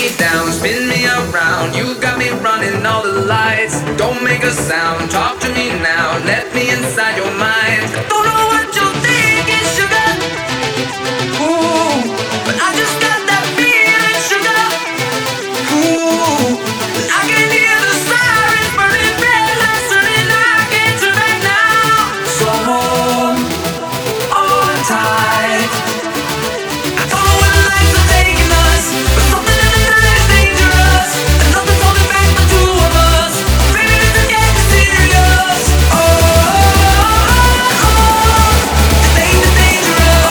me down, spin me around. You got me running all the lights. Don't make a sound, talk to me now. Let me inside your mind. Don't know what you're thinking, sugar. Ooh, but I just got that feeling, sugar. Ooh, I can hear the sirens burning red lights turning. I can't turn back now. So hold on tight. I don't know where the lights are taking us, but something in the night is dangerous, and nothing's holding back the two of us. Baby, this is getting serious. Oh, things are dangerous.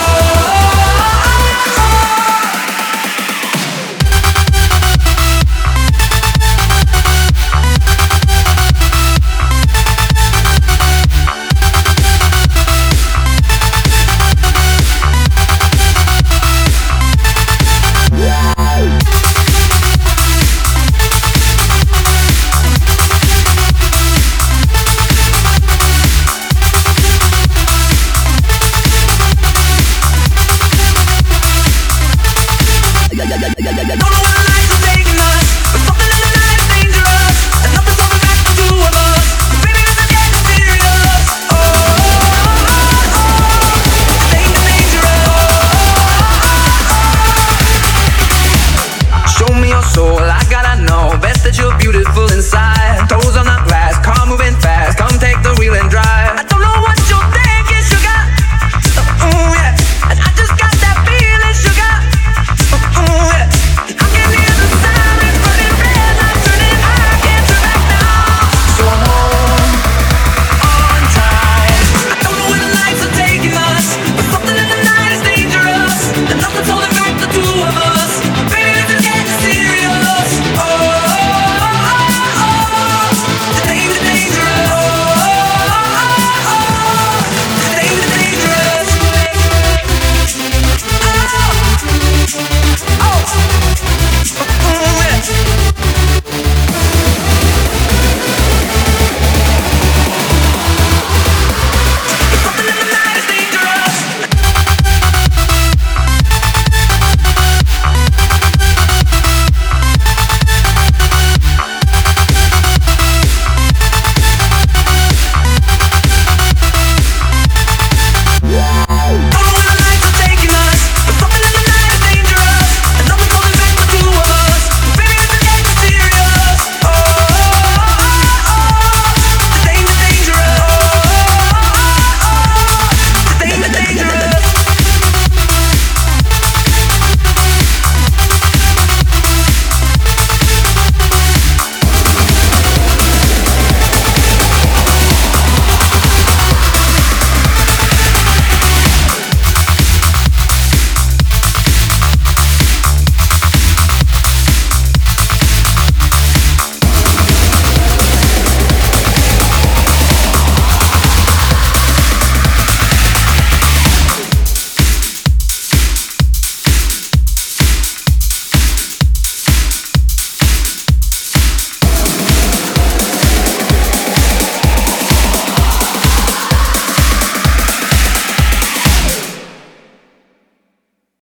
Soul, I gotta know best that you're beautiful inside.